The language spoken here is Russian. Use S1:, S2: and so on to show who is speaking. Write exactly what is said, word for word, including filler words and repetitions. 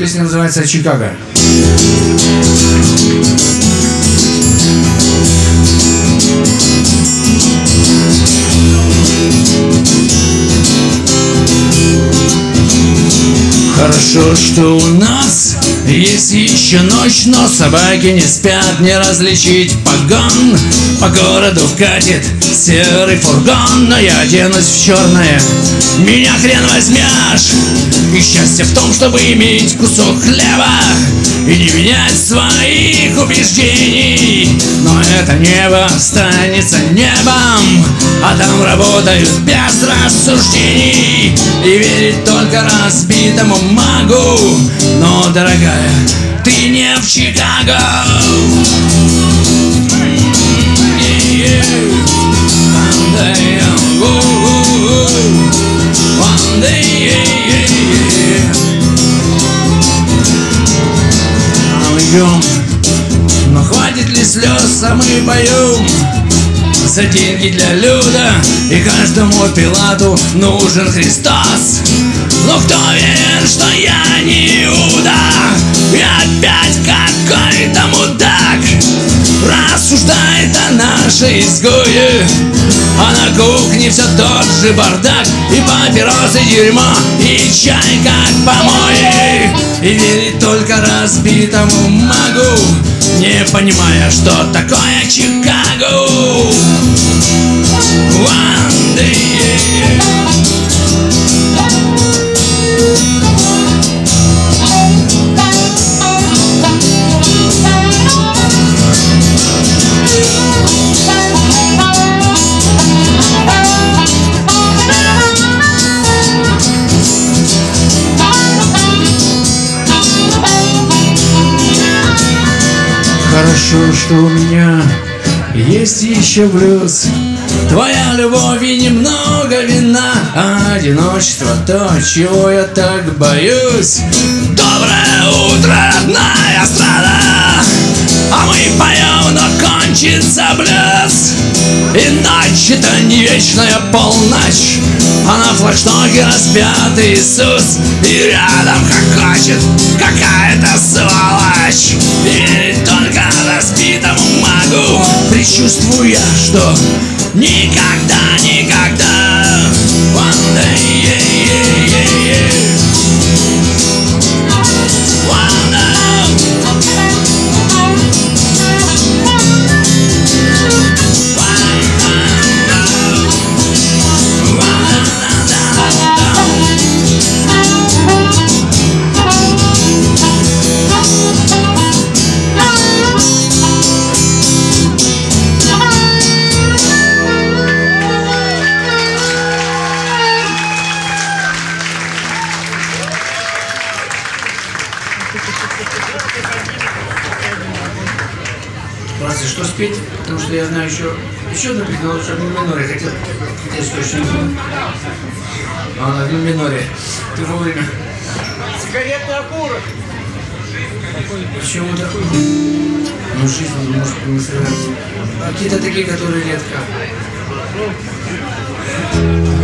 S1: Песня называется «Чикаго». Хорошо, что у нас есть еще ночь, но собаки не спят, не различить погон. По городу вкатит серый фургон, но я оденусь в черное, меня хрен возьмешь. И счастье в том, чтобы иметь кусок хлеба и не менять своих убеждений. Но это небо останется небом, а там работают без рассуждений. И верить только разбитому могу. Но, дорогая, ты не в Чикаго. Идем, но хватит ли слез, а мы поем за деньги для люда, и каждому Пилату нужен Христос. Но кто верит, что я не Иуда, и опять какой-то мудак рассуждает о нашей изгое, а на кухне все тот же бардак, и папиросы дерьмо, и чай как помои. И верить только разбитому могу, не понимая, что такое Чикаго. One day. Хорошо, что у меня есть еще блюз, твоя любовь и немного вина, а одиночество то, чего я так боюсь. Доброе утро, родная страна, а мы поем, но кончится блюз. И ночь это не вечная полночь, а на флагштоке распят Иисус, и рядом хохочет какая-то сволочь. Верить только разбитому могу, предчувствуя, что никогда, никогда. One day, yeah, yeah, yeah, yeah. One day. Разве что спеть, потому что я знаю еще еще одну песню, лучше в миноре хотел, хотел что-нибудь. А она в миноре. Ты вовремя.
S2: Сигаретный окурок.
S1: Почему такой? Ну, жизнь может не сыграть. Какие-то такие, которые редко.